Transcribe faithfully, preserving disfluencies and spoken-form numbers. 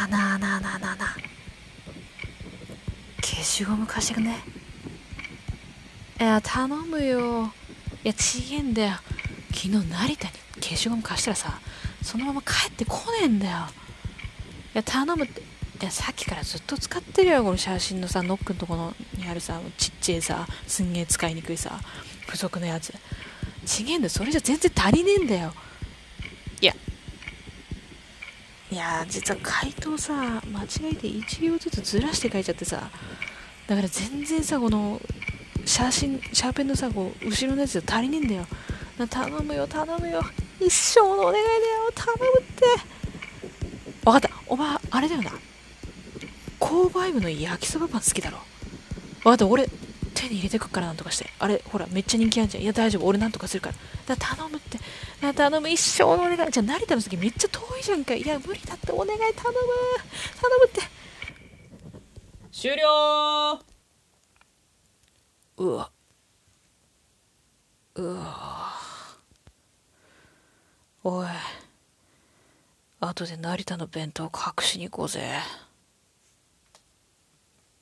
あなあなあなあなあなあ、消しゴム貸してくんね。いや頼むよ。いやちげえんだよ、昨日成田に消しゴム貸したらさ、そのまま帰ってこねえんだよ。いや頼むって。いやさっきからずっと使ってるよ、この写真のさノックのところにあるさちっちゃいさ、すんげえ使いにくいさ付属のやつ。ちげえんだよ、それじゃ全然足りねえんだよ。いやいや実は回答さ間違えていち行ずつずらして書いちゃってさ、だから全然さこの写真シャーペンのさこう後ろのやつじゃ足りねえんだよ。な頼むよ頼むよ、一生のお願いだよ、頼むって。分かった、お前あれだよな、購買部の焼きそばパン好きだろ。分かった、俺手に入れてくっから、なんとかして。あれほらめっちゃ人気あるじゃん。いや大丈夫、俺なんとかするから。だから頼むって。だ頼む、一生のお願い。じゃあ成田の先めっちゃ遠いじゃんか。いや無理だって、お願い頼む頼むって。 終了。 うわうわ、おい後で成田の弁当隠しに行こうぜ。